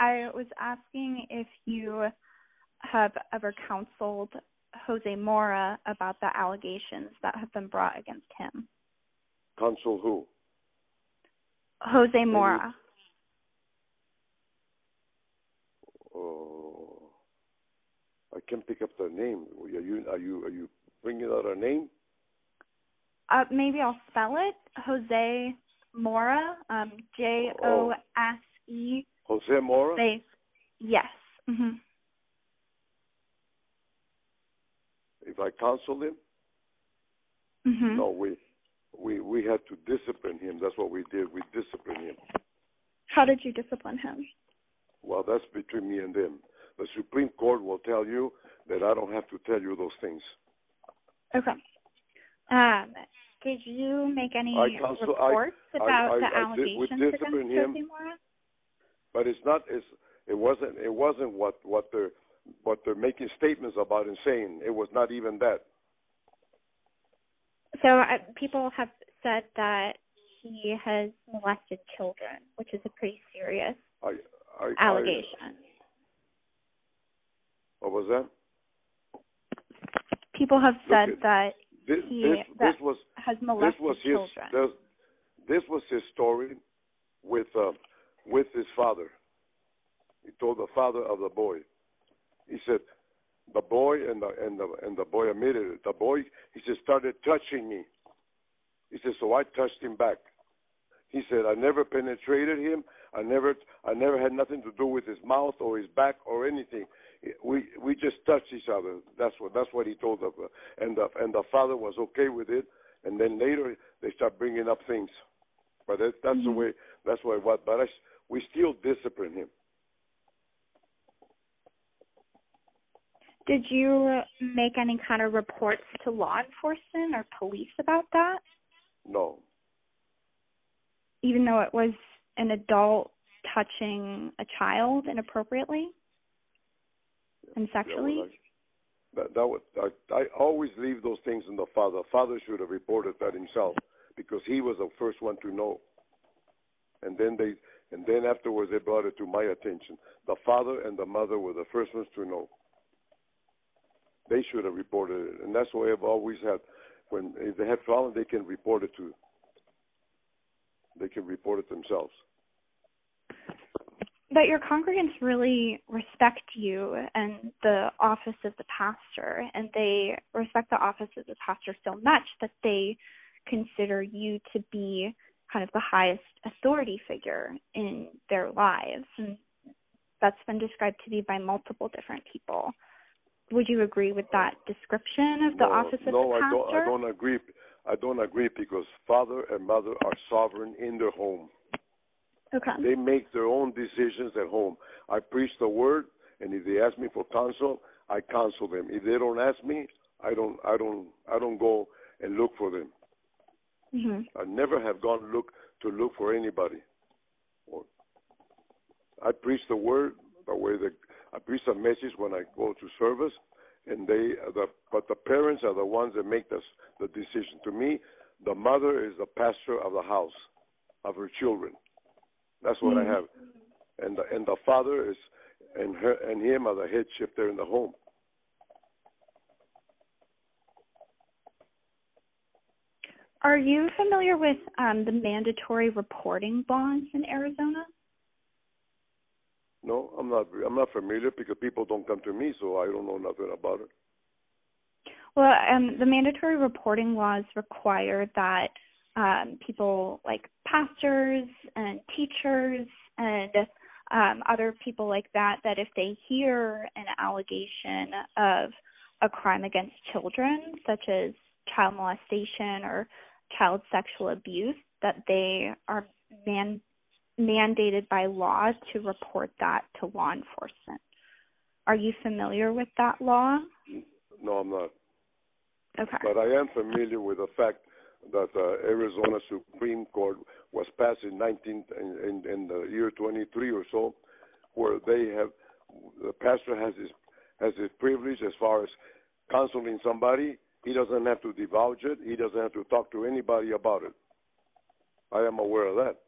I was asking if you have ever counseled Jose Mora about the allegations that have been brought against him. Counsel who? Jose Mora. I can't pick up the name. Are you bringing out a name? Maybe I'll spell it. Jose Mora. Jose. Jose Mora. Yes. Mm-hmm. If I counseled him? Mm-hmm. No, we had to discipline him. That's what we did. We disciplined him. How did you discipline him? Well, that's between me and them. The Supreme Court will tell you that I don't have to tell you those things. Okay. Did you make any reports about the allegations against Jose Mora? But it's not. It wasn't what they're making statements about and saying. It was not even that. So people have said that he has molested children, which is a pretty serious allegation. What was that? People have said that he has molested children. This was his story with his father. He told the father of the boy. He said the boy and the boy admitted it. The boy, he said, started touching me. He said, so I touched him back. He said, I never penetrated him. I never had nothing to do with his mouth or his back or anything. We just touched each other. That's what he told them. And the father was okay with it. And then later they start bringing up things. But that's the way. That's why. But we still discipline him. Did you make any kind of reports to law enforcement or police about that? No. Even though it was an adult touching a child inappropriately and sexually? I always leave those things in the father. The father should have reported that himself because he was the first one to know. And then afterwards they brought it to my attention. The father and the mother were the first ones to know. They should have reported it, and that's why I've always had. If they have problems, they can report it to. They can report it themselves. But your congregants really respect you and the office of the pastor, and they respect the office of the pastor so much that they consider you to be kind of the highest authority figure in their lives, and that's been described to me by multiple different people. Would you agree with that description of the office of the pastor? No, I don't agree. I don't agree because father and mother are sovereign in their home. Okay. They make their own decisions at home. I preach the word, and if they ask me for counsel, I counsel them. If they don't ask me, I don't go and look for them. Mm-hmm. I never have gone to look for anybody. I preach the word the way that I preach a message when I go to service, and but the parents are the ones that make the decision. To me, the mother is the pastor of the house, of her children. That's what I have, and the father is, and her and him are the headship there in the home. Are you familiar with the mandatory reporting laws in Arizona? No, I'm not familiar because people don't come to me, so I don't know nothing about it. Well, the mandatory reporting laws require that people like pastors and teachers and other people like that if they hear an allegation of a crime against children, such as child molestation or child sexual abuse, that they are mandated by law to report that to law enforcement. Are you familiar with that law? No, I'm not. Okay. But I am familiar with the fact that the Arizona Supreme Court was passed in the year 23 or so, where the pastor has his privilege as far as counseling somebody. He doesn't have to divulge it. He doesn't have to talk to anybody about it. I am aware of that.